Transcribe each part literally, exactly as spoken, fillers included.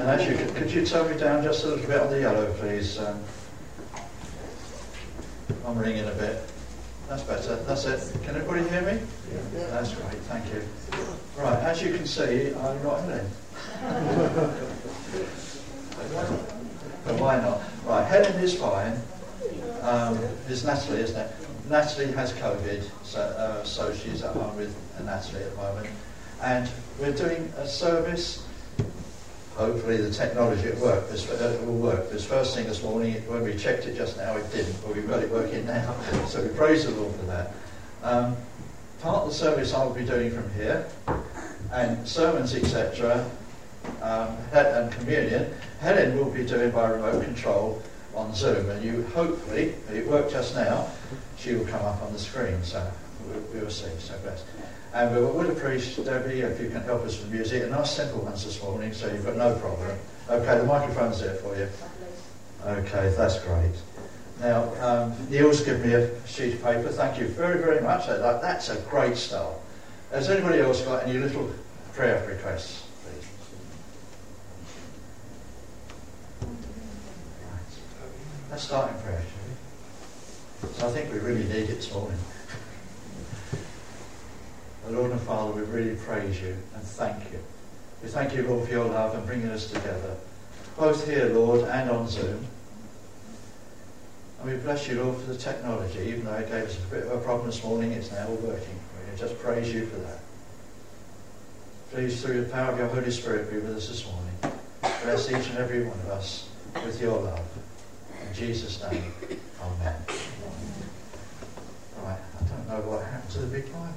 And as you could, could you turn me down just a little bit on the yellow, please? Um, I'm ringing a bit. That's better. That's it. Can everybody hear me? Yeah. That's great. Thank you. Right. As you can see, I'm not Helen. But why not? Right. Helen is fine. Um, it's Natalie, isn't it? Natalie has COVID, so, uh, so she's at home with Natalie at the moment. And we're doing a service. Hopefully the technology will work. This uh, will work. This first thing this morning, when we checked it just now, it didn't, but we've got it working now. So we praise the Lord for that. Um, part of the service I will be doing from here, and sermons, et cetera, um, and communion, Helen will be doing by remote control on Zoom. And you hopefully, it worked just now, she will come up on the screen. So we, we will see. So bless. And we would appreciate, Debbie, if you can help us with music. And nice simple ones this morning, so you've got no problem. Okay, the microphone's there for you. Okay, that's great. Now, um, Neil's given me a sheet of paper. Thank you very, very much. That's a great start. Has anybody else got any little prayer requests, please? Right. Let's start in prayer, shall we? So I think we really need it this morning. Lord and Father, we really praise you and thank you. We thank you, Lord, for your love and bringing us together, both here, Lord, and on Zoom. And we bless you, Lord, for the technology. Even though it gave us a bit of a problem this morning, it's now all working. We just praise you for that. Please, through the power of your Holy Spirit, be with us this morning. Bless each and every one of us with your love. In Jesus' name, amen. Right, I don't know what happened to the big Bible.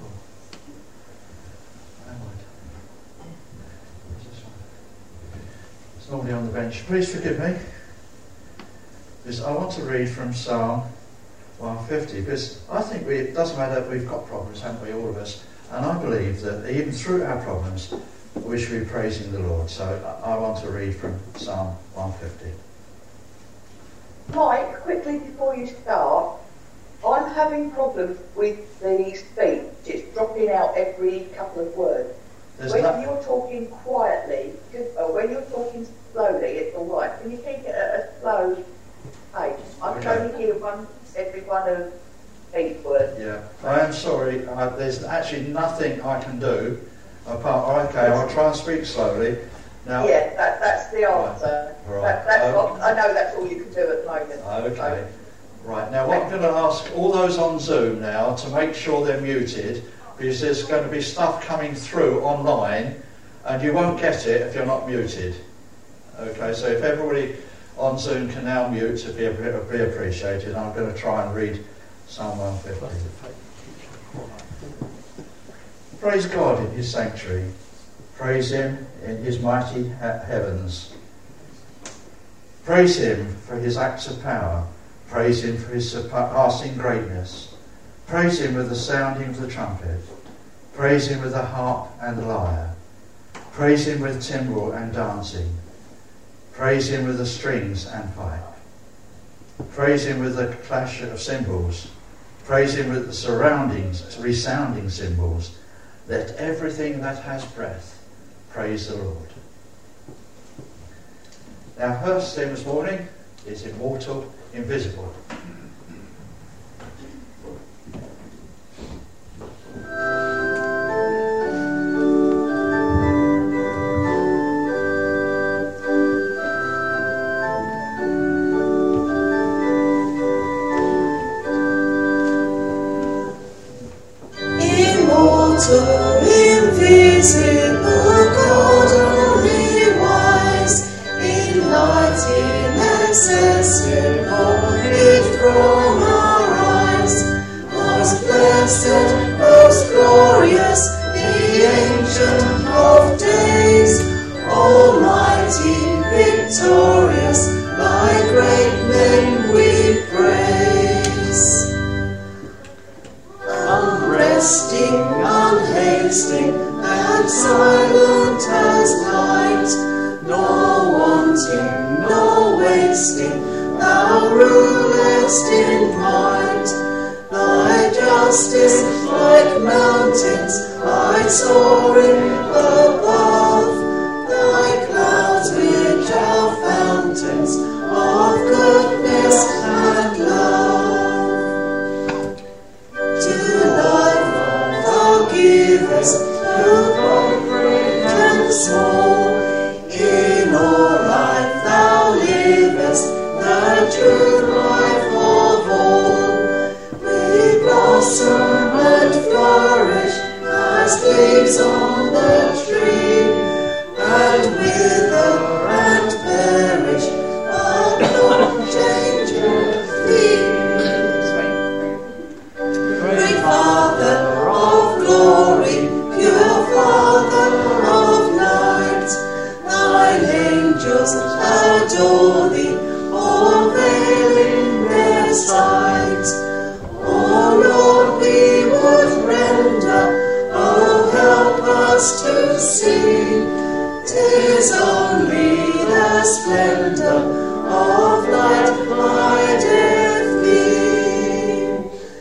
It's normally on the bench. Please forgive me. Because I want to read from Psalm one fifty, because I think we, it doesn't matter, we've got problems, haven't we, all of us? And I believe that even through our problems, we should be praising the Lord. So I, I want to read from Psalm one fifty. Mike, quickly before you start, I'm having problems with the speech. It's dropping out every couple of words. There's when no... you're talking quietly, or when you're talking slowly, it's all right. Can you keep it at a slow pace? I can Okay. only hear one, every one of each word. Yeah, I am sorry. Uh, there's actually nothing I can do apart. Okay, I'll try and speak slowly. Now. Yeah, that, that's the answer. Right. That, that's Um, what, I know that's all you can do at the moment. Okay. Right. Now, what I'm going to ask all those on Zoom now to make sure they're muted, because there's going to be stuff coming through online, and you won't get it if you're not muted. Okay. So if everybody on Zoom can now mute, it'd be, it'd be appreciated. I'm going to try and read Psalm one fifty. Praise God in His sanctuary. Praise Him in His mighty he- heavens. Praise Him for His acts of power. Praise Him for His surpassing greatness. Praise Him with the sounding of the trumpet. Praise Him with the harp and the lyre. Praise Him with timbrel and dancing. Praise Him with the strings and pipe. Praise Him with the clash of cymbals. Praise Him with the surroundings, resounding cymbals. Let everything that has breath praise the Lord. Our first theme this morning is Immortal, Invisible. Immortal, invisible, God only wise, in light inaccessible, hid from our eyes. Most blessed, most glorious, the Ancient of Days, Almighty, victorious, thy great name we praise. Unresting, unhasting, and silent as light, nor wanting, nor wasting, thou rulest in might. Thy justice like mountains, thy soaring above, thy clouds with angels adore thee, all veiling their sight. Oh Lord, we would render, oh help us to see, 'tis only the splendour of light hideth thee.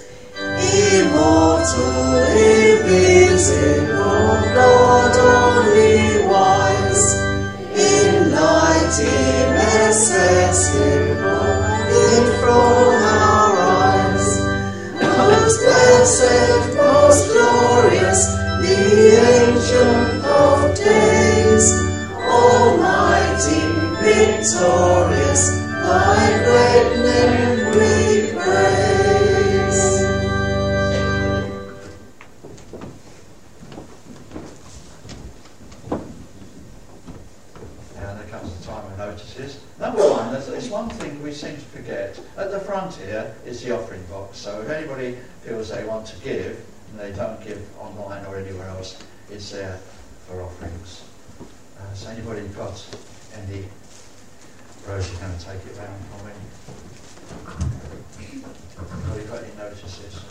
Immortal, invisible, Lord only wise, in light inaccessible, hid from our eyes. Most blessed, most glorious, the Ancient of Days, almighty, victorious, thy great name we praise. Now there comes the time of notices. Number one, there's, there's one thing we seem to forget. At the front here is the offering box, so if anybody feels they want to give, and they don't give online or anywhere else, it's there for offerings. Uh, has anybody got any? Rosie's going to take it round for me. Have you got any notices?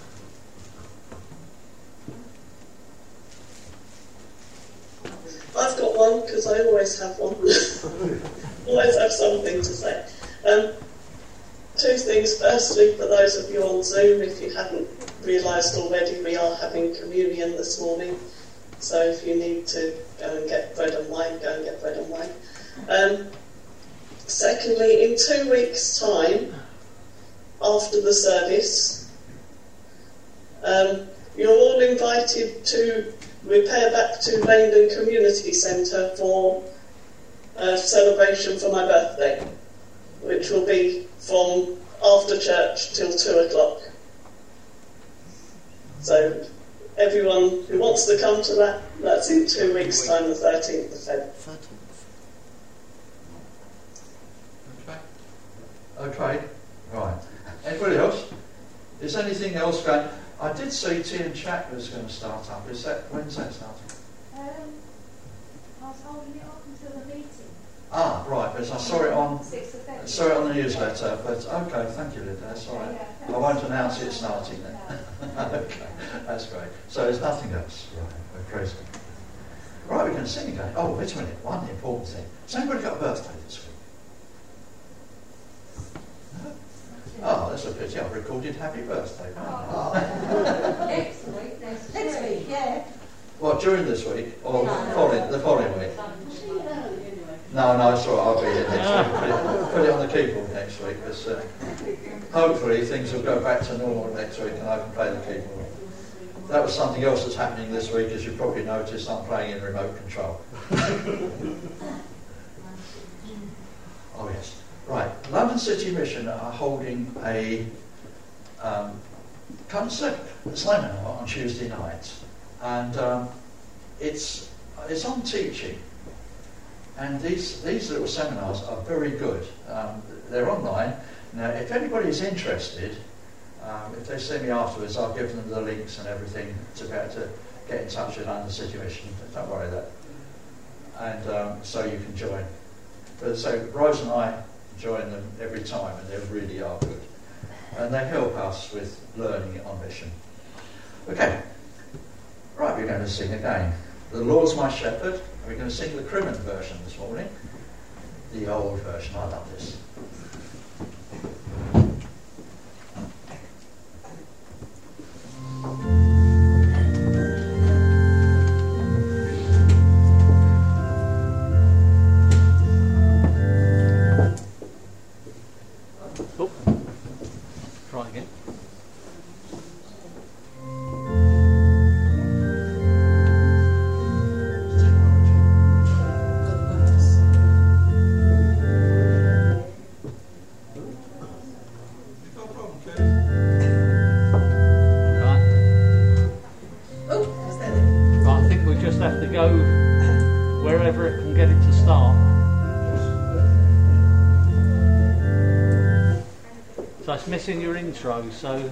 I've got one, because I always have one. Always have something to say. Um, two things. Firstly, for those of you on Zoom, if you hadn't realised already, we are having communion this morning. So if you need to go and get bread and wine, go and get bread and wine. Um, secondly, in two weeks' time, after the service, um, you're all invited to repair back to Langdon Community Centre for a celebration for my birthday, which will be from after church till two o'clock. So everyone who wants to come to that, that's in two weeks' time, the thirteenth of February. Okay. Okay, right. Anybody else? Is anything else going? I did see Tea and Chat was going to start up. Is that, when's that starting? Um, I was holding it up until the meeting. Ah, right, because I saw it on sixth of February. saw it on the newsletter, but okay, thank you, Linda, that's all right. Yeah, yeah. I won't announce it starting then. Okay, that's great. So there's nothing else. Right, we're praising. Right, we're going to sing again. Oh, wait a minute, one important thing. Has anybody got a birthday this week? No? Oh, that's a pity. I've recorded happy birthday. Oh. Next week, next, next week, yeah. What, during this week? Or No. following, the following week? No, no, it's all right, I'll be here next week. Put it, put it on the keyboard next week. Because, uh, hopefully things will go back to normal next week and I can play the keyboard. That was something else that's happening this week, as you probably noticed. I'm playing in remote control. Oh yes. Right, London City Mission are holding a um, concert seminar on Tuesday night, and um, it's it's on teaching. And these these little seminars are very good. Um, they're online now. If anybody's interested, um, if they see me afterwards, I'll give them the links and everything to be able to get in touch with London City Mission. Don't worry that. And um, so you can join. But so Rose and I join them every time, and they really are good. And they help us with learning it on mission. Okay, right, we're going to sing again. The Lord's My Shepherd. We're going to sing the Crimond version this morning. The old version, I love this. Oh, try again. Have to go wherever it can get it to start. So it's missing your intro, so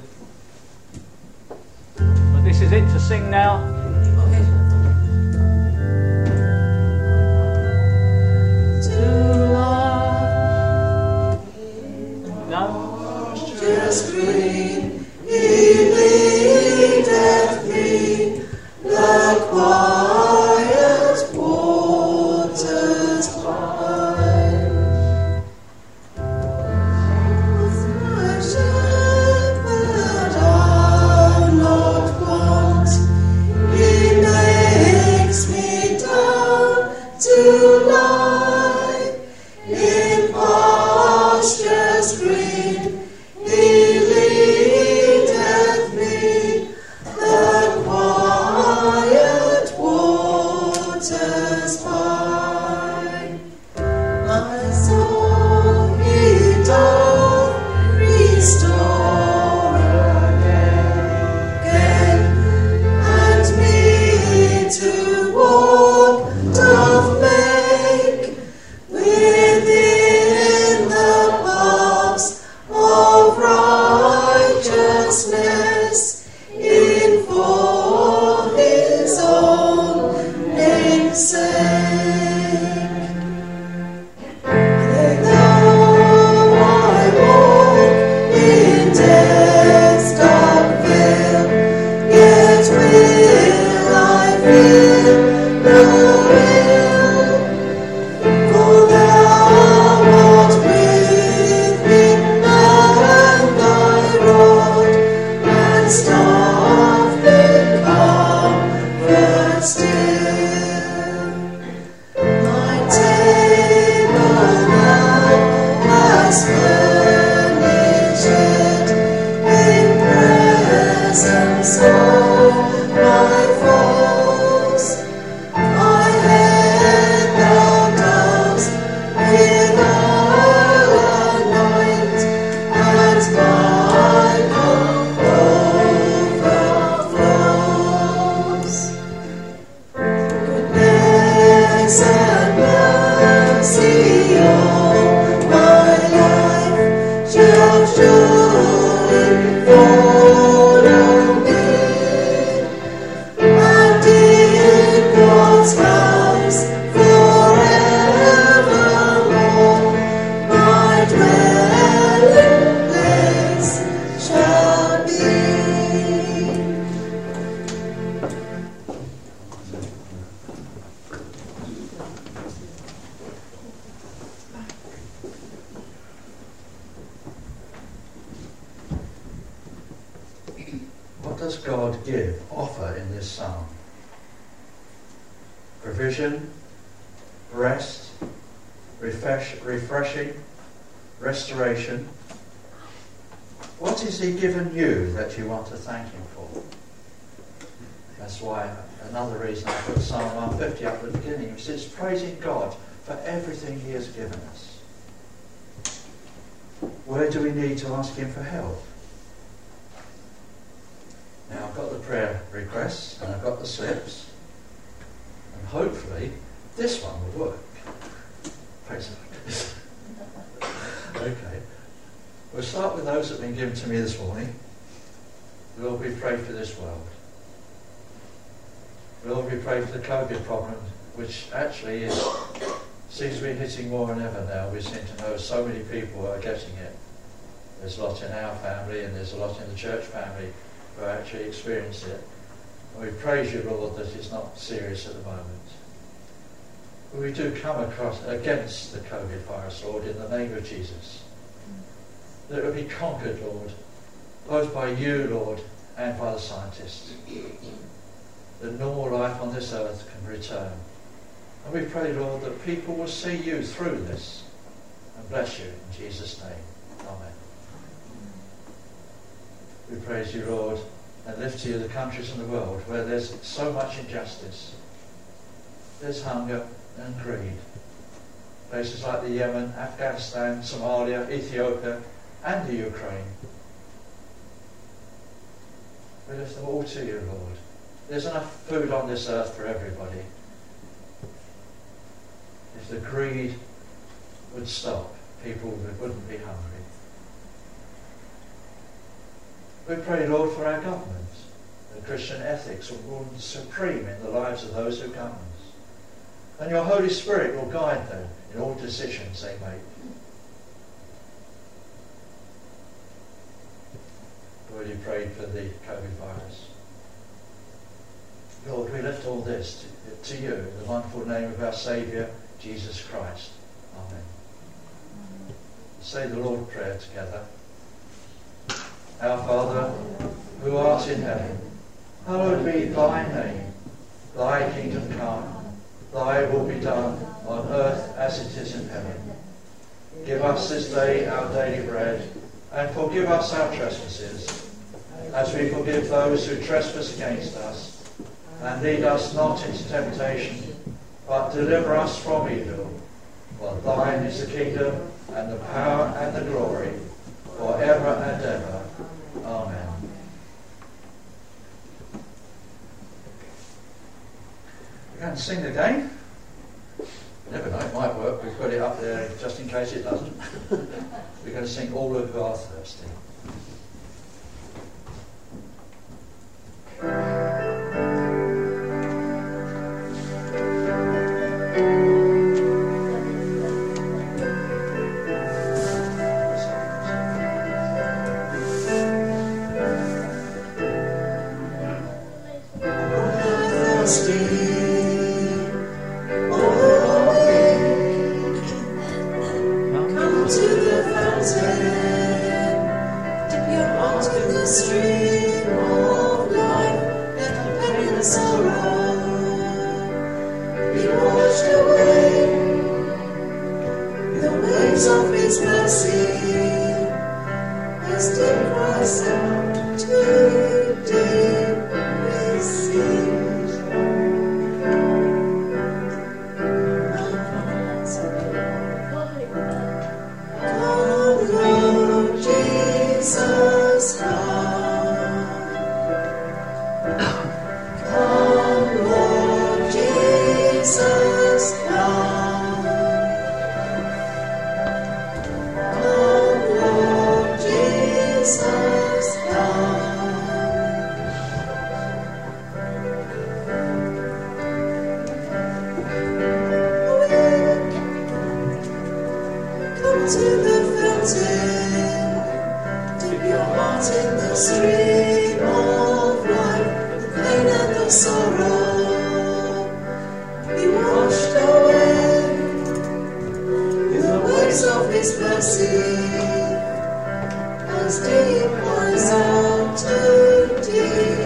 but this is it to sing now. To What does God give, offer in this psalm? Provision, rest, refresh, refreshing, restoration. What has he given you that you want to thank him for? That's why another reason I put Psalm one fifty up at the beginning. It says, praising God for everything he has given us. Where do we need to ask him for help? Now I've got the prayer requests and I've got the slips, and hopefully this one will work. Praise God. Okay. We'll start with those that have been given to me this morning. Lord, we pray for this world. Lord, we pray for the COVID problem, which actually is, seems to be hitting more than ever now. We seem to know so many people are getting it. There's a lot in our family and there's a lot in the church family who actually experience it. And we praise you, Lord, that it's not serious at the moment. But we do come across against the COVID virus, Lord, in the name of Jesus. That it will be conquered, Lord, both by you, Lord, and by the scientists. That normal life on this earth can return. And we pray, Lord, that people will see you through this and bless you in Jesus' name. Amen. We praise you, Lord, and lift to you the countries in the world where there's so much injustice. There's hunger and greed. Places like the Yemen, Afghanistan, Somalia, Ethiopia, and the Ukraine. We lift them all to you, Lord. There's enough food on this earth for everybody. If the greed would stop, people wouldn't be hungry. We pray, Lord, for our government, that Christian ethics will rule supreme in the lives of those who govern us. And your Holy Spirit will guide them in all decisions they make. Lord, you prayed for the COVID virus. Lord, we lift all this to, to you in the wonderful name of our Saviour, Jesus Christ. Amen. Say the Lord's Prayer together. Our Father, who art in heaven, hallowed be thy name. Thy kingdom come, thy will be done on earth as it is in heaven. Give us this day our daily bread, and forgive us our trespasses, as we forgive those who trespass against us. And lead us not into temptation, but deliver us from evil. For thine is the kingdom, and the power, and the glory, forever and ever. Amen. We're going to sing again. Never know, it might work. We've got it up there just in case it doesn't. We're going to sing All Who Are Thirsty. As deep as out to deep.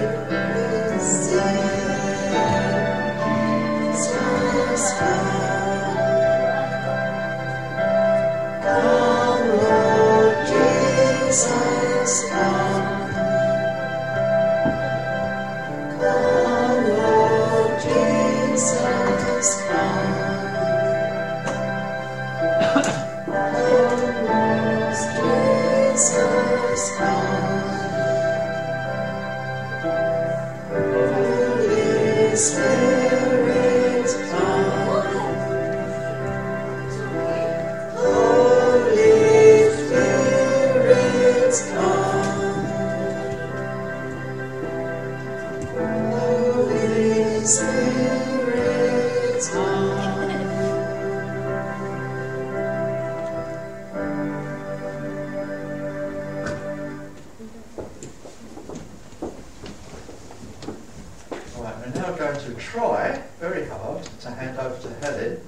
try very hard to hand over to Helen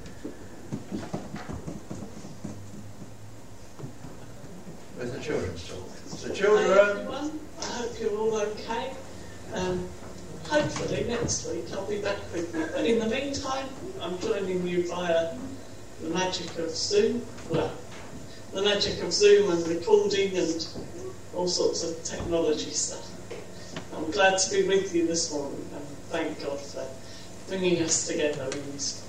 with the children's talk. So children... Hi everyone, I hope you're all okay. Um, hopefully next week I'll be back with you. But in the meantime, I'm joining you via the magic of Zoom. Well, the magic of Zoom and recording and all sorts of technology stuff. I'm glad to be with you this morning, and thank God for bringing us together in this.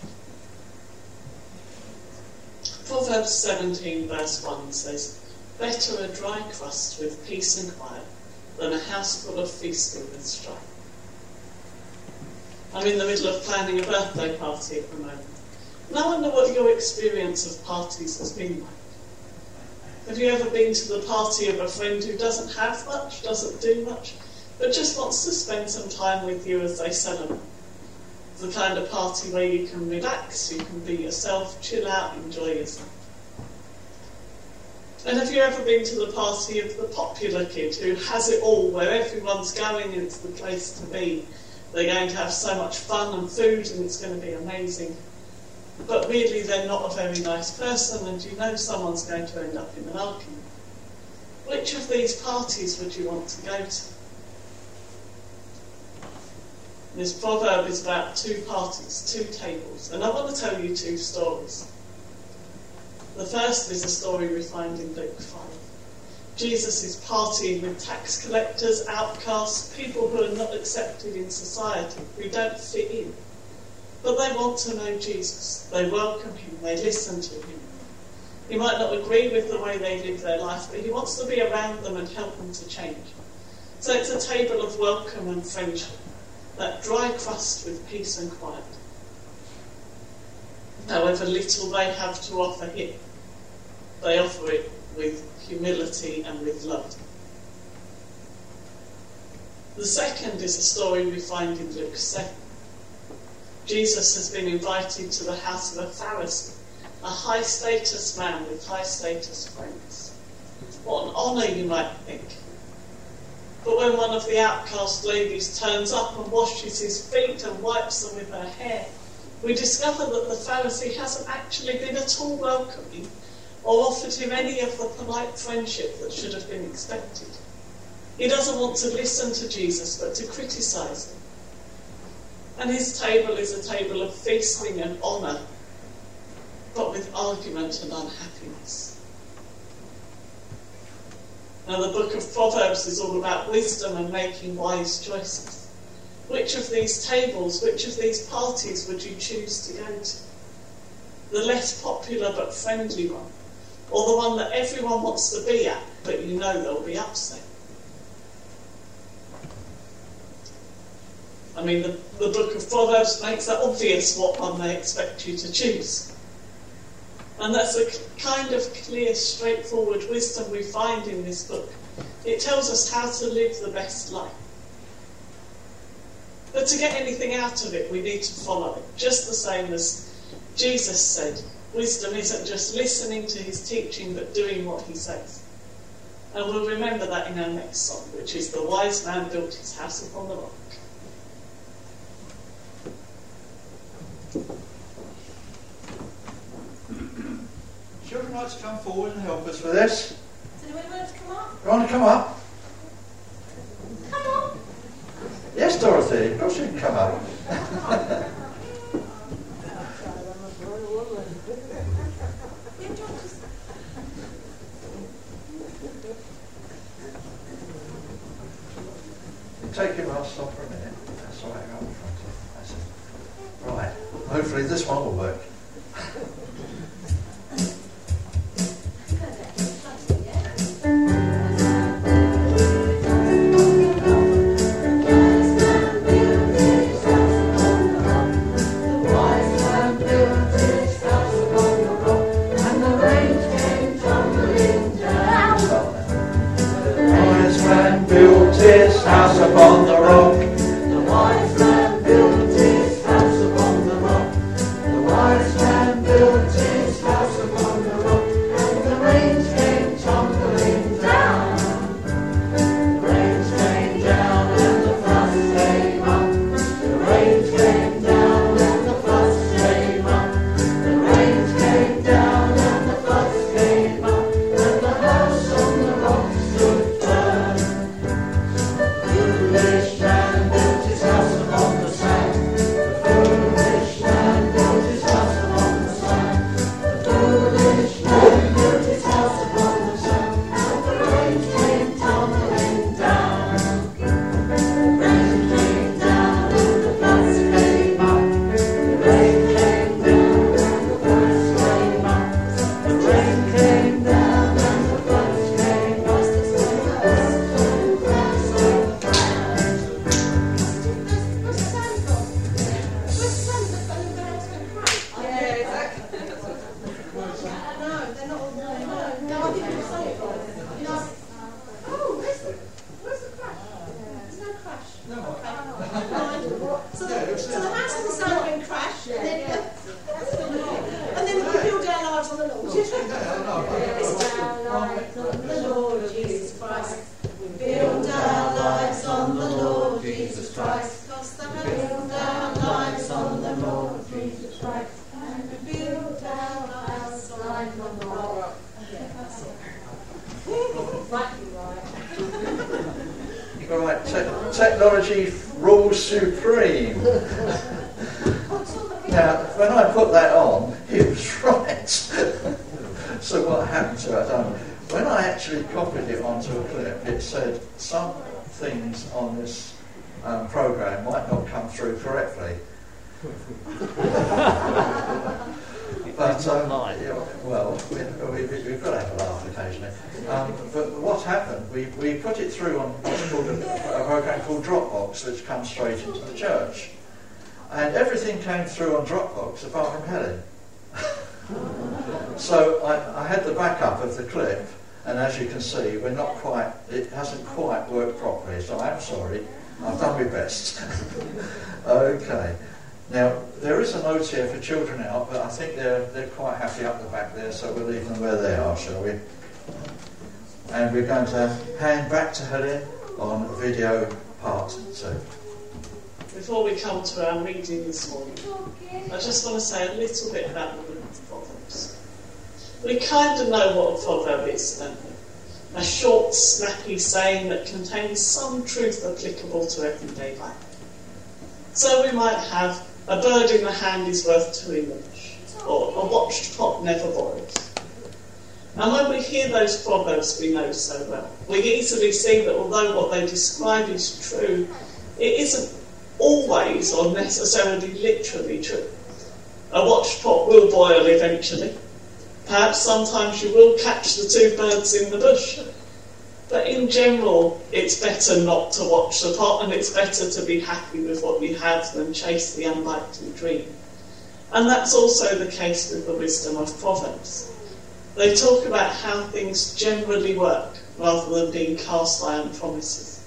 Proverbs seventeen verse one says, "Better a dry crust with peace and quiet than a house full of feasting with strife." I'm in the middle of planning a birthday party at the moment. And I wonder what your experience of parties has been like. Have you ever been to the party of a friend who doesn't have much, doesn't do much, but just wants to spend some time with you as they celebrate? The kind of party where you can relax, you can be yourself, chill out, enjoy yourself. And have you ever been to the party of the popular kid who has it all, where everyone's going and it's the place to be? They're going to have so much fun and food and it's going to be amazing. But really they're not a very nice person and you know someone's going to end up in an argument. Which of these parties would you want to go to? This proverb is about two parties, two tables, and I want to tell you two stories. The first is a story we find in Luke five. Jesus is partying with tax collectors, outcasts, people who are not accepted in society, who don't fit in. But they want to know Jesus. They welcome him, they listen to him. He might not agree with the way they live their life, but he wants to be around them and help them to change. So it's a table of welcome and friendship. That dry crust with peace and quiet. However little they have to offer him, they offer it with humility and with love. The second is a story we find in Luke seven. Jesus has been invited to the house of a Pharisee, a high-status man with high-status friends. What an honour, you might think. But when one of the outcast ladies turns up and washes his feet and wipes them with her hair, we discover that the Pharisee hasn't actually been at all welcoming or offered him any of the polite friendship that should have been expected. He doesn't want to listen to Jesus, but to criticise him. And his table is a table of feasting and honour, but with argument and unhappiness. Now, the book of Proverbs is all about wisdom and making wise choices. Which of these tables, which of these parties would you choose to go to? The less popular but friendly one, or the one that everyone wants to be at, but you know they'll be upset? I mean, the, the book of Proverbs makes it obvious what one they expect you to choose. And that's a kind of clear, straightforward wisdom we find in this book. It tells us how to live the best life. But to get anything out of it, we need to follow it. Just the same as Jesus said, wisdom isn't just listening to his teaching, but doing what he says. And we'll remember that in our next song, which is "The Wise Man Built His House Upon the Rock." Children like to come forward and help us with this. Does anyone want to come up? You want to come up? Come on. Yes, Dorothy. Of course you can come up. You take your mask off for a minute. That's all right, go in front of you. That's it. Right. Hopefully this one will work. House upon the rock. The wise man built his house upon the rock. The wise No, they're not all there. No, no, I think it's something. You know, oh, where's the, where's the crash? There's no crash. No. Okay. So the, so the house and the sun have been crashed, and then, and then we build our lives on the Lord. It's our lives on the Lord Jesus Christ. We build our lives on the Lord Jesus Christ. Build our lives on the Lord Jesus Christ. And we build our lives on the Lord. Right, te- technology rules supreme. Now, when I put that on, he was right. So what happened to it, I don't know. When I actually copied it onto a clip, it said some things on this um, program might not come through correctly. But, um, yeah, well, we, we, we've got to have a laugh occasionally. Um, but what happened, we, we put it through on what's called a, a program called Dropbox, which comes straight into the church. And everything came through on Dropbox apart from Helen. So I, I had the backup of the clip, and as you can see, we're not quite, it hasn't quite worked properly, so I'm sorry. I've done my best. Okay. Now, there is a note here for children out, but I think they're they're quite happy up the back there, so we'll leave them where they are, shall we? And we're going to hand back to Helen on video part two. Before we come to our reading this morning, I just want to say a little bit about the book of Proverbs. We kind of know what a proverb is, don't we? A short, snappy saying that contains some truth applicable to everyday life. So we might have, a bird in the hand is worth two in the bush, or a watched pot never boils. And when we hear those proverbs we know so well, we easily see that although what they describe is true, it isn't always or necessarily literally true. A watched pot will boil eventually. Perhaps sometimes you will catch the two birds in the bush. But in general, it's better not to watch the pot, and it's better to be happy with what you have than chase the unlikely dream. And that's also the case with the wisdom of Proverbs. They talk about how things generally work, rather than being cast iron promises.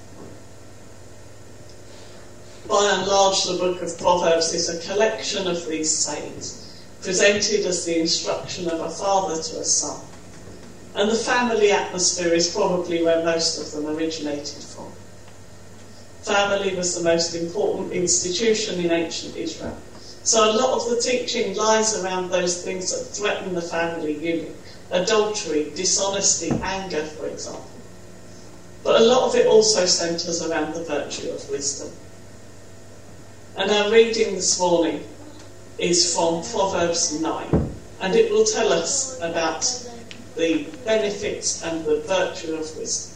By and large, the book of Proverbs is a collection of these sayings, presented as the instruction of a father to a son. And the family atmosphere is probably where most of them originated from. Family was the most important institution in ancient Israel. So a lot of the teaching lies around those things that threaten the family unit. Adultery, dishonesty, anger, for example. But a lot of it also centres around the virtue of wisdom. And our reading this morning is from Proverbs nine, and it will tell us about the benefits and the virtue of wisdom.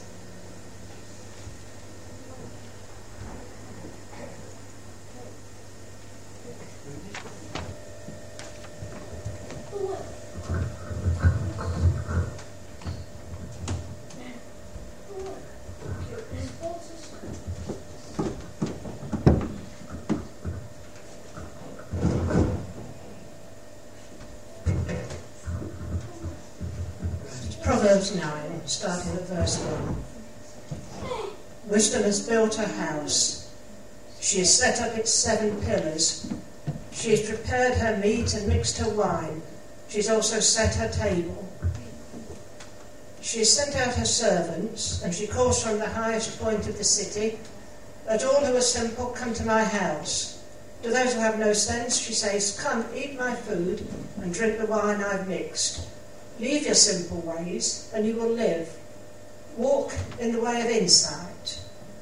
Proverbs nine, starting at verse one. Wisdom has built her house. She has set up its seven pillars. She has prepared her meat and mixed her wine. She has also set her table. She has sent out her servants, and she calls from the highest point of the city, "Let all who are simple come to my house. To those who have no sense, she says, 'Come, eat my food and drink the wine I've mixed.' Leave your simple ways, and you will live. Walk in the way of insight.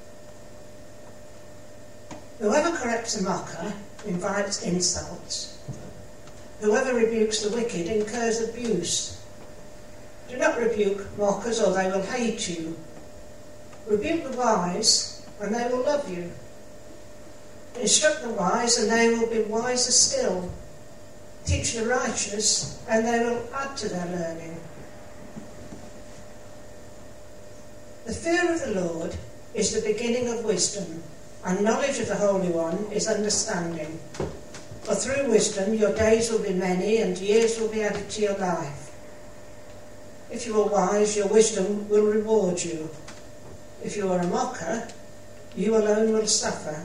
Whoever corrects a mocker invites insults. Whoever rebukes the wicked incurs abuse. Do not rebuke mockers, or they will hate you. Rebuke the wise, and they will love you. Instruct the wise, and they will be wiser still. Teach the righteous, and they will add to their learning. The fear of the Lord is the beginning of wisdom, and knowledge of the Holy One is understanding. For through wisdom your days will be many, and years will be added to your life. If you are wise, your wisdom will reward you. If you are a mocker, you alone will suffer.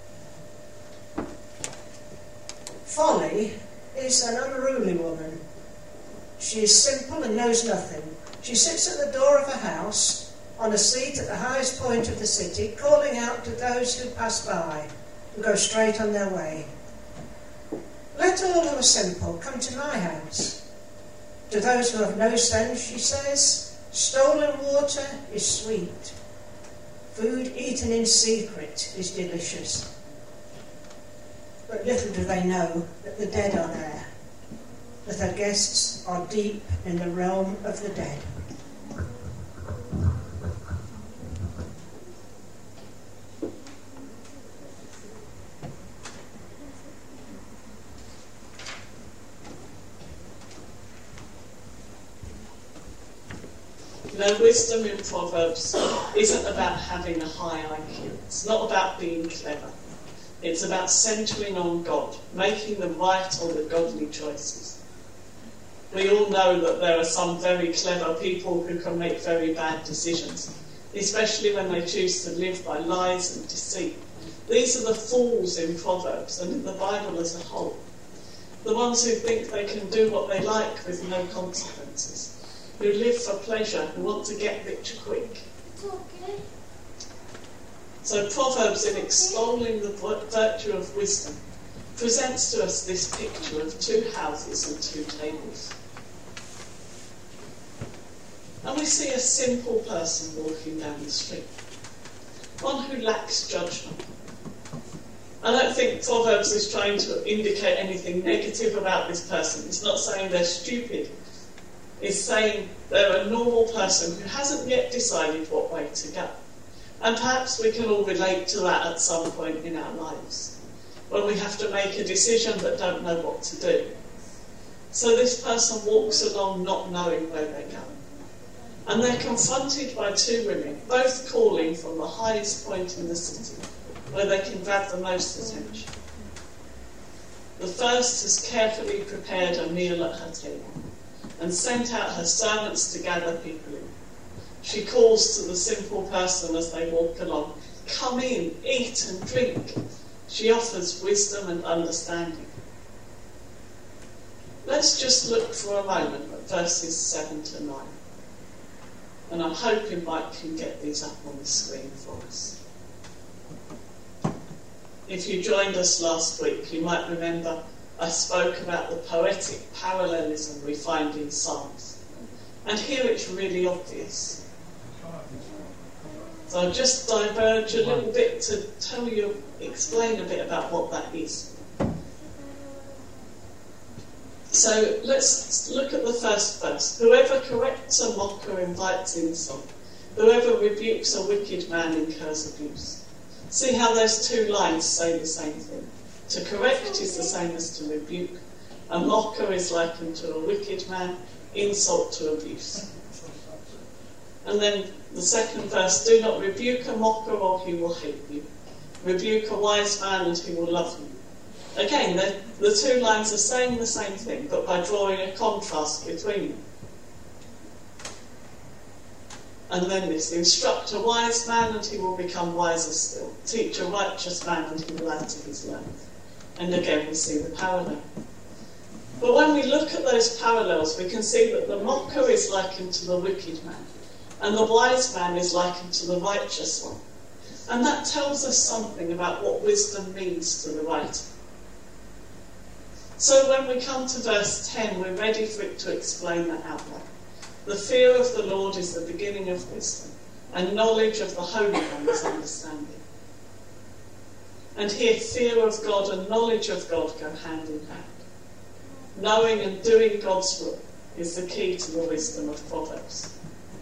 Folly is an unruly woman. She is simple and knows nothing. She sits at the door of a house, on a seat at the highest point of the city, calling out to those who pass by, who go straight on their way. Let all who are simple come to my house. To those who have no sense, she says, stolen water is sweet. Food eaten in secret is delicious. But little do they know that the dead are there, that her guests are deep in the realm of the dead. You know, wisdom in Proverbs isn't about having a high I Q. It's not about being clever. It's about centering on God, making the right or the godly choices. We all know that there are some very clever people who can make very bad decisions, especially when they choose to live by lies and deceit. These are the fools in Proverbs and in the Bible as a whole. The ones who think they can do what they like with no consequences, who live for pleasure, who want to get rich quick. So Proverbs, in extolling the virtue of wisdom, presents to us this picture of two houses and two tables. And we see a simple person walking down the street, one who lacks judgment. I don't think Proverbs is trying to indicate anything negative about this person. It's not saying they're stupid. It's saying they're a normal person who hasn't yet decided what way to go. And perhaps we can all relate to that at some point in our lives, when we have to make a decision but don't know what to do. So this person walks along not knowing where they're going. And they're confronted by two women, both calling from the highest point in the city, where they can grab the most attention. The first has carefully prepared a meal at her table and sent out her servants to gather people in. She calls to the simple person as they walk along, "Come in, eat and drink." She offers wisdom and understanding. Let's just look for a moment at verses seven to nine. And I'm hoping Mike can get these up on the screen for us. If you joined us last week, you might remember I spoke about the poetic parallelism we find in Psalms. And here it's really obvious. So I'll just diverge a little bit to tell you, explain a bit about what that is. So let's look at the first verse. Whoever corrects a mocker invites insult. Whoever rebukes a wicked man incurs abuse. See how those two lines say the same thing. To correct is the same as to rebuke. A mocker is likened to a wicked man, insult to abuse. And then the second verse, do not rebuke a mocker or he will hate you. Rebuke a wise man and he will love you. Again, the, the two lines are saying the same thing, but by drawing a contrast between them. And then this, instruct a wise man and he will become wiser still. Teach a righteous man and he will add to his learning. And again we see the parallel. But when we look at those parallels, we can see that the mocker is likened to the wicked man, and the wise man is likened to the righteous one. And that tells us something about what wisdom means to the writer. So when we come to verse ten, we're ready for it to explain that outline. The fear of the Lord is the beginning of wisdom, and knowledge of the Holy One is understanding. And here, fear of God and knowledge of God go hand in hand. Knowing and doing God's will is the key to the wisdom of Proverbs.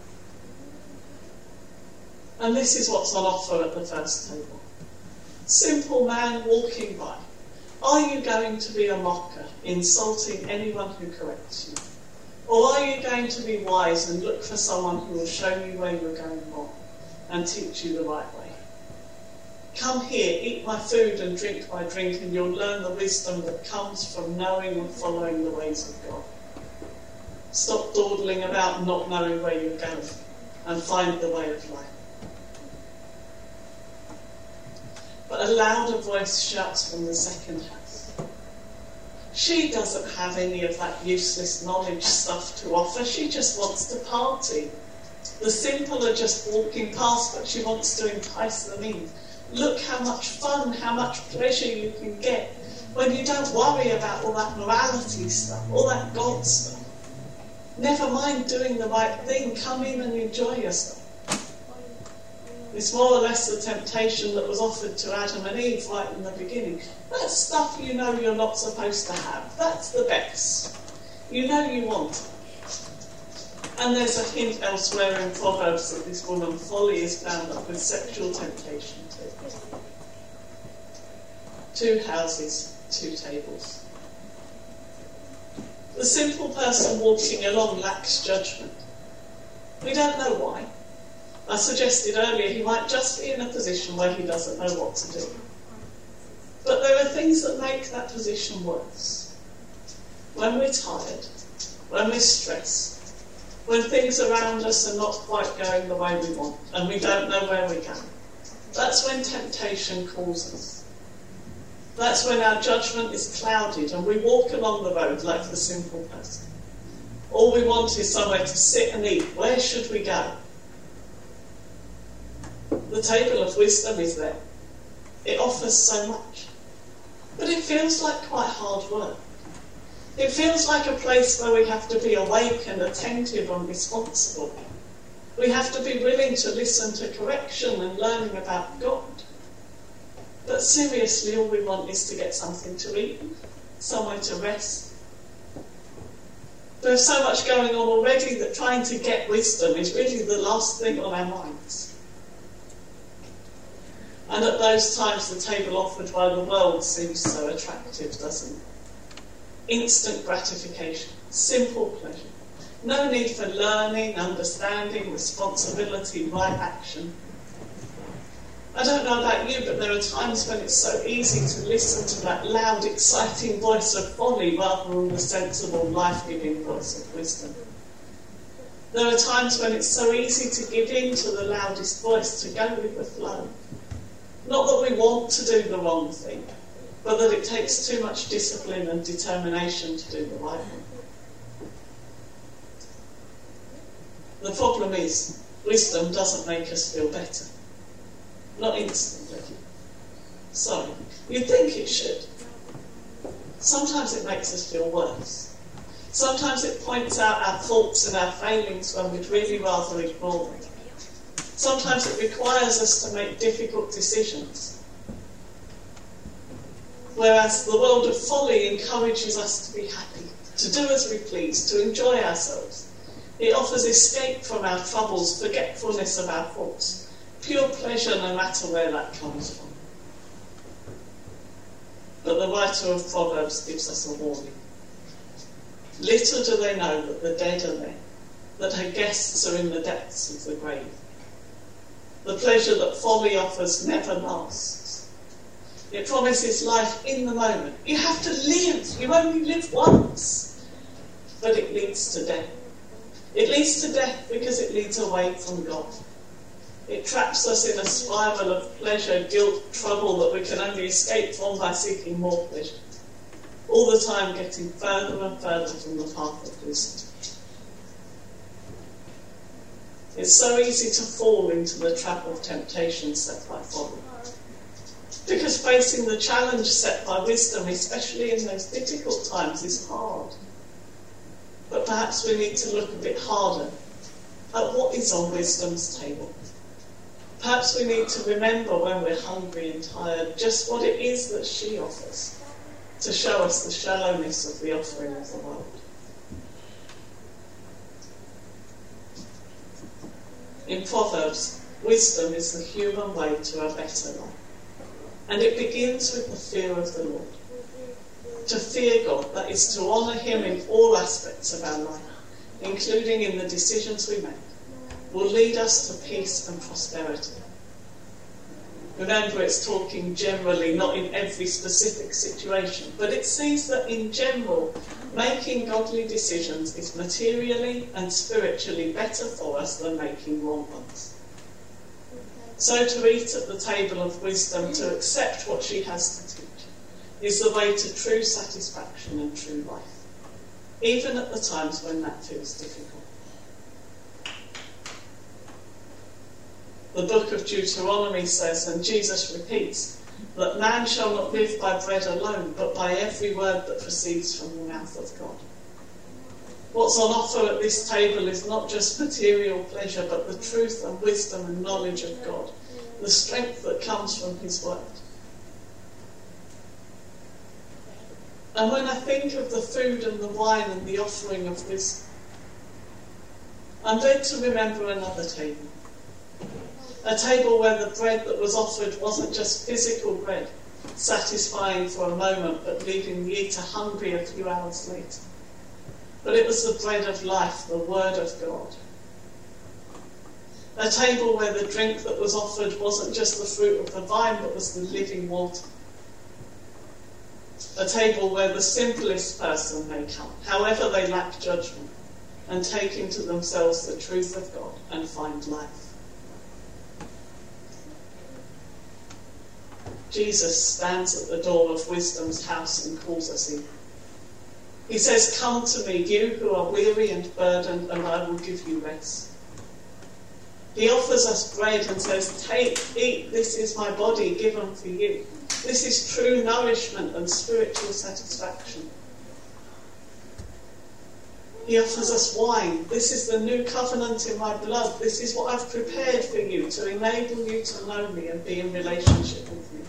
And this is what's on offer at the first table. Simple man walking by. Are you going to be a mocker, insulting anyone who corrects you? Or are you going to be wise and look for someone who will show you where you're going wrong and teach you the right way? Come here, eat my food and drink my drink, and you'll learn the wisdom that comes from knowing and following the ways of God. Stop dawdling about not knowing where you're going, and find the way of life. But a louder voice shouts from the second house. She doesn't have any of that useless knowledge stuff to offer. She just wants to party. The simple are just walking past, but she wants to entice them in. Look how much fun, how much pleasure you can get when you don't worry about all that morality stuff, all that God stuff. Never mind doing the right thing. Come in and enjoy yourself. It's more or less the temptation that was offered to Adam and Eve right in the beginning. That's stuff you know you're not supposed to have. That's the best. You know you want it. And there's a hint elsewhere in Proverbs that this woman folly is bound up with sexual temptation too. Two houses, two tables. The simple person walking along lacks judgment. We don't know why. I suggested earlier he might just be in a position where he doesn't know what to do. But there are things that make that position worse. When we're tired, when we're stressed, when things around us are not quite going the way we want, and we don't know where we're going, that's when temptation calls us. That's when our judgment is clouded and we walk along the road like the simple person. All we want is somewhere to sit and eat. Where should we go? The table of wisdom is there. It offers so much. But it feels like quite hard work. It feels like a place where we have to be awake and attentive and responsible. We have to be willing to listen to correction and learning about God. But seriously, all we want is to get something to eat, somewhere to rest. There's so much going on already that trying to get wisdom is really the last thing on our minds. And at those times, the table offered by the world seems so attractive, doesn't it? Instant gratification, simple pleasure. No need for learning, understanding, responsibility, right action. I don't know about you, but there are times when it's so easy to listen to that loud, exciting voice of folly rather than the sensible, life-giving voice of wisdom. There are times when it's so easy to give in to the loudest voice, to go with the flow. Not that we want to do the wrong thing, but that it takes too much discipline and determination to do the right thing. The problem is, wisdom doesn't make us feel better. Not instantly. Sorry. You'd think it should. Sometimes it makes us feel worse. Sometimes it points out our faults and our failings when we'd really rather ignore them. Sometimes it requires us to make difficult decisions. Whereas the world of folly encourages us to be happy, to do as we please, to enjoy ourselves. It offers escape from our troubles, forgetfulness of our faults, pure pleasure no matter where that comes from. But the writer of Proverbs gives us a warning. Little do they know that the dead are there, that her guests are in the depths of the grave. The pleasure that folly offers never lasts. It promises life in the moment. You have to live. You only live once. But it leads to death. It leads to death because it leads away from God. It traps us in a spiral of pleasure, guilt, trouble that we can only escape from by seeking more pleasure. All the time getting further and further from the path of wisdom. It's so easy to fall into the trap of temptation set by folly. Because facing the challenge set by wisdom, especially in those difficult times, is hard. But perhaps we need to look a bit harder at what is on wisdom's table. Perhaps we need to remember when we're hungry and tired just what it is that she offers, to show us the shallowness of the offering of the world. In Proverbs, wisdom is the human way to a better life. And it begins with the fear of the Lord. To fear God, that is to honour him in all aspects of our life, including in the decisions we make, will lead us to peace and prosperity. Remember, it's talking generally, not in every specific situation, but it sees that in general, making godly decisions is materially and spiritually better for us than making wrong ones. So to eat at the table of wisdom, to accept what she has to teach, is the way to true satisfaction and true life, even at the times when that feels difficult. The book of Deuteronomy says, and Jesus repeats, that man shall not live by bread alone, but by every word that proceeds from the mouth of God. What's on offer at this table is not just material pleasure, but the truth and wisdom and knowledge of God, the strength that comes from his word. And when I think of the food and the wine and the offering of wisdom, I'm led to remember another table. A table where the bread that was offered wasn't just physical bread, satisfying for a moment but leaving the eater hungry a few hours later. But it was the bread of life, the word of God. A table where the drink that was offered wasn't just the fruit of the vine but was the living water. A table where the simplest person may come, however they lack judgment, and take into themselves the truth of God and find life. Jesus stands at the door of wisdom's house and calls us in. He says, "Come to me, you who are weary and burdened, and I will give you rest." He offers us bread and says, "Take, eat, this is my body given for you." This is true nourishment and spiritual satisfaction. He offers us wine. "This is the new covenant in my blood. This is what I've prepared for you to enable you to know me and be in relationship with me."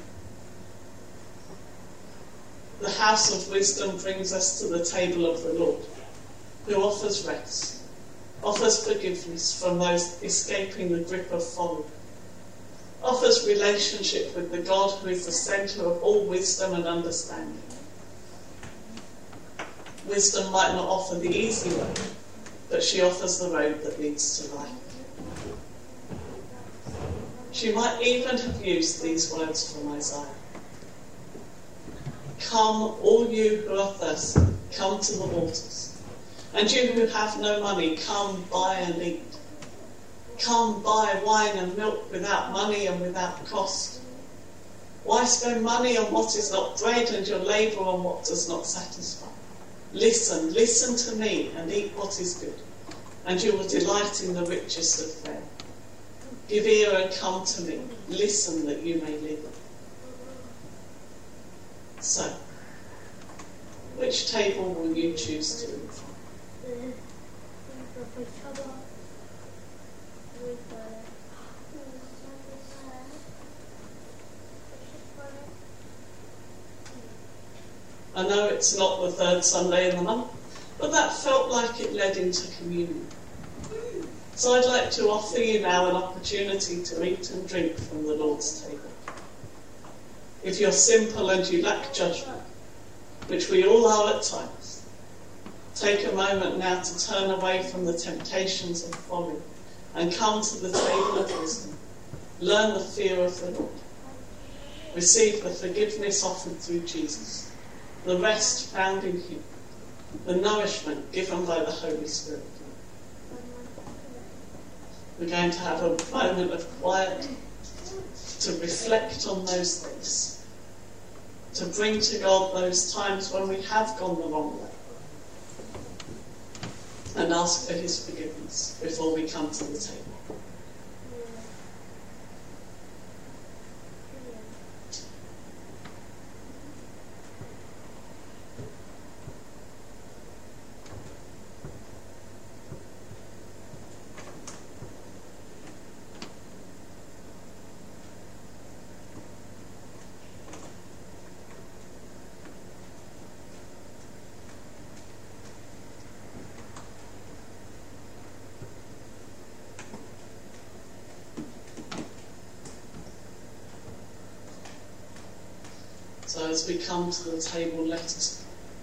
The house of wisdom brings us to the table of the Lord, who offers rest, offers forgiveness from those escaping the grip of folly, offers relationship with the God who is the centre of all wisdom and understanding. Wisdom might not offer the easy way, but she offers the road that leads to life. She might even have used these words from Isaiah. "Come, all you who are thirsty, come to the waters. And you who have no money, come buy and eat. Come buy wine and milk without money and without cost. Why spend money on what is not bread and your labour on what does not satisfy? Listen, listen to me and eat what is good, and you will delight in the richest of fare. Give ear and come to me. Listen that you may live." So, which table will you choose to eat from? I know it's not the third Sunday in the month, but that felt like it led into communion. So I'd like to offer you now an opportunity to eat and drink from the Lord's table. If you're simple and you lack judgment, which we all are at times, take a moment now to turn away from the temptations of folly and come to the table of wisdom. Learn the fear of the Lord. Receive the forgiveness offered through Jesus, the rest found in him, the nourishment given by the Holy Spirit. We're going to have a moment of quiet to reflect on those things, to bring to God those times when we have gone the wrong way, and ask for his forgiveness before we come to the table. So as we come to the table, let us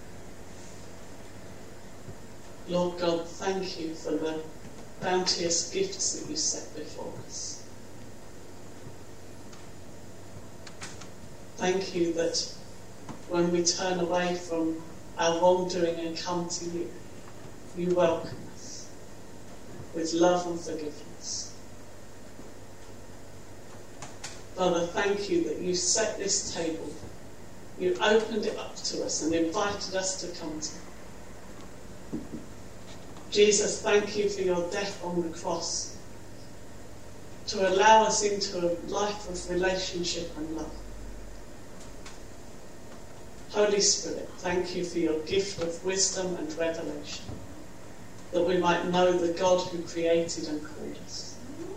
pray. Lord God, thank you for the bounteous gifts that you set before us. Thank you that when we turn away from our wrongdoing and come to you, you welcome us with love and forgiveness. Father, thank you that you set this table, you opened it up to us and invited us to come to it. Jesus, thank you for your death on the cross to allow us into a life of relationship and love. Holy Spirit, thank you for your gift of wisdom and revelation, that we might know the God who created and called us.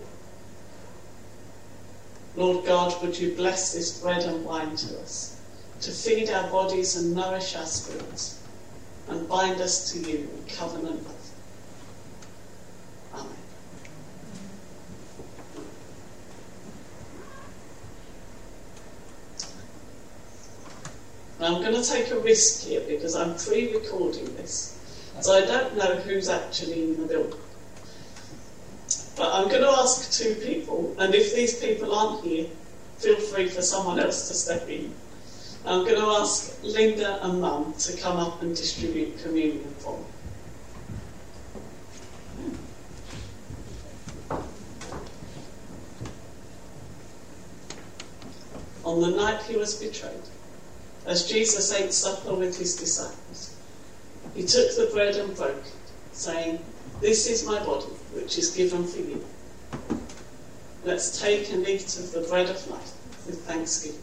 Lord God, would you bless this bread and wine to us, to feed our bodies and nourish our spirits, and bind us to you in covenant love. Amen. Now I'm going to take a risk here because I'm pre-recording this, so I don't know who's actually in the building. But I'm going to ask two people, and if these people aren't here, feel free for someone else to step in. I'm going to ask Linda and Mum to come up and distribute communion for me. On the night he was betrayed, as Jesus ate supper with his disciples, he took the bread and broke it, saying, "This is my body, which is given for you. Let's take and eat of the bread of life with thanksgiving."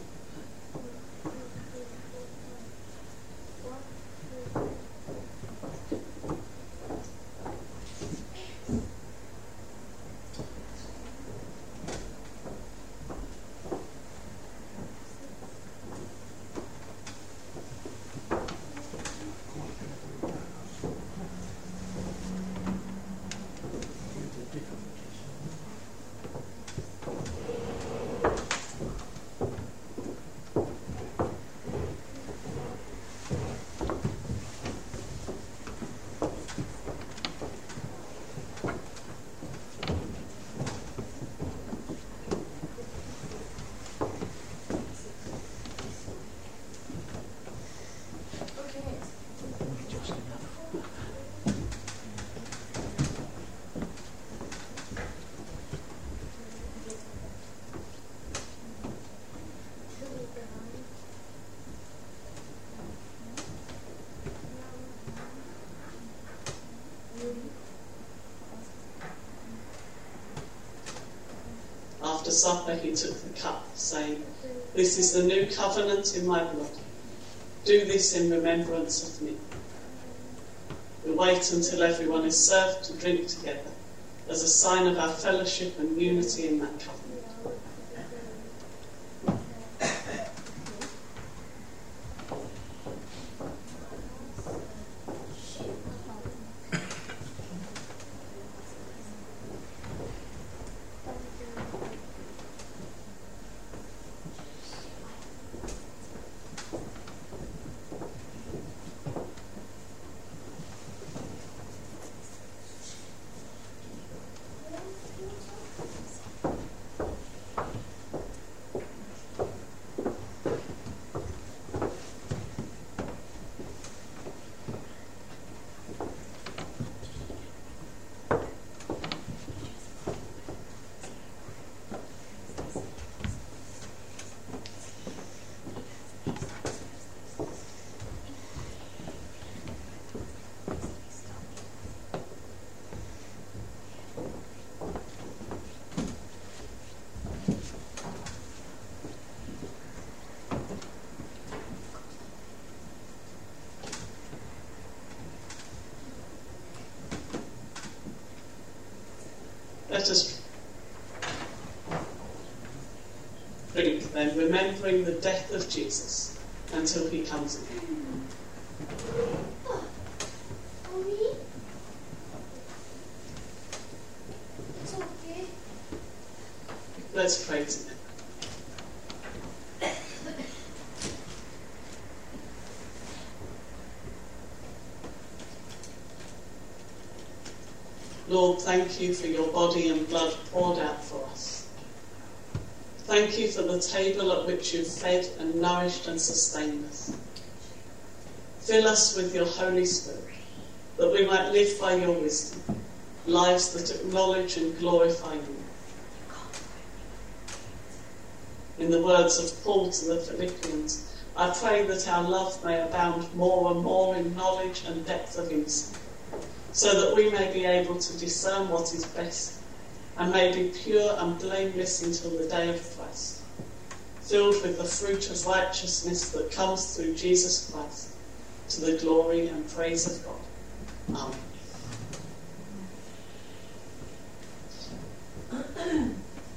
After supper he took the cup, saying, "This is the new covenant in my blood. Do this in remembrance of me." We wait until everyone is served to drink together as a sign of our fellowship and unity in that covenant. Let us drink then, remembering the death of Jesus until he comes again. Let's pray together. Lord, thank you for your body and blood poured out for us. Thank you for the table at which you've fed and nourished and sustained us. Fill us with your Holy Spirit, that we might live by your wisdom, lives that acknowledge and glorify you. In the words of Paul to the Philippians, I pray that our love may abound more and more in knowledge and depth of insight, so that we may be able to discern what is best and may be pure and blameless until the day of Christ, filled with the fruit of righteousness that comes through Jesus Christ, to the glory and praise of God. Amen.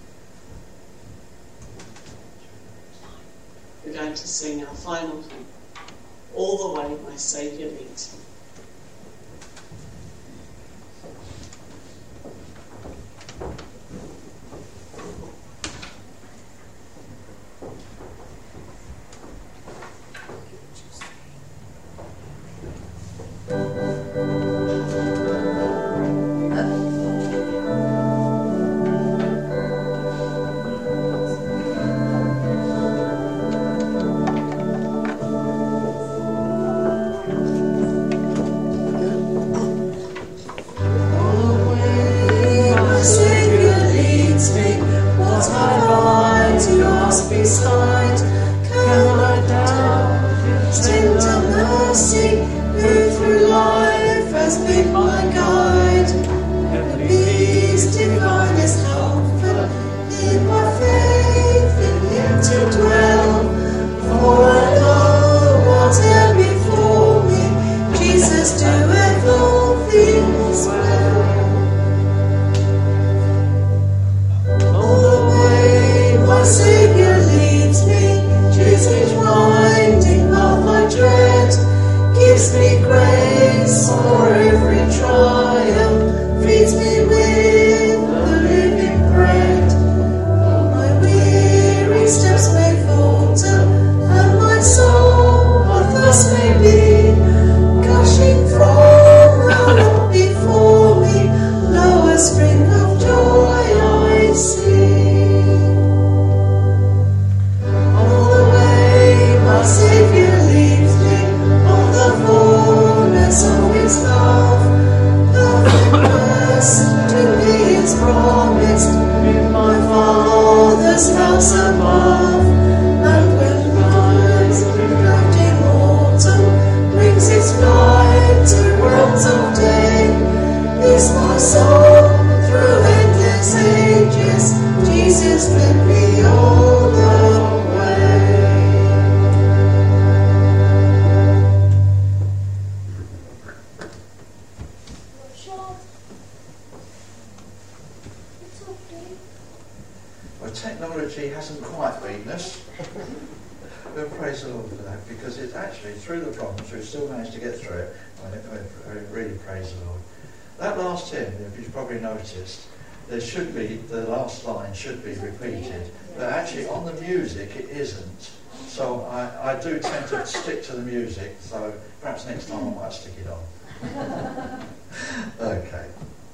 We're going to sing our final hymn, All the Way My Saviour Leads Me. Technology hasn't quite beaten us. We'll praise the Lord for that, because it's actually, through the problems, we've still managed to get through it. We really praise the Lord. That last hymn, if you've probably noticed, there should be, the last line should be repeated, but actually on the music it isn't. So I, I do tend to stick to the music, so perhaps next time I might stick it on. Okay.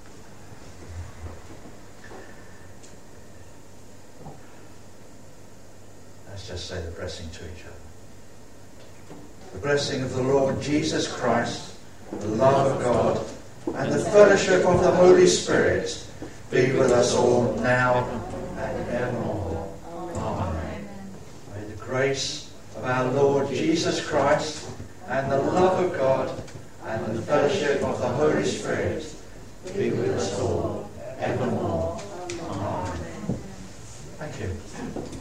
Let's just say the blessing to each other. The blessing of the Lord Jesus Christ, the love of God, and the fellowship of the Holy Spirit be with us all now and evermore. Amen. May the grace of our Lord Jesus Christ and the love of God and the fellowship of the Holy Spirit be with us all evermore. Amen. Thank you.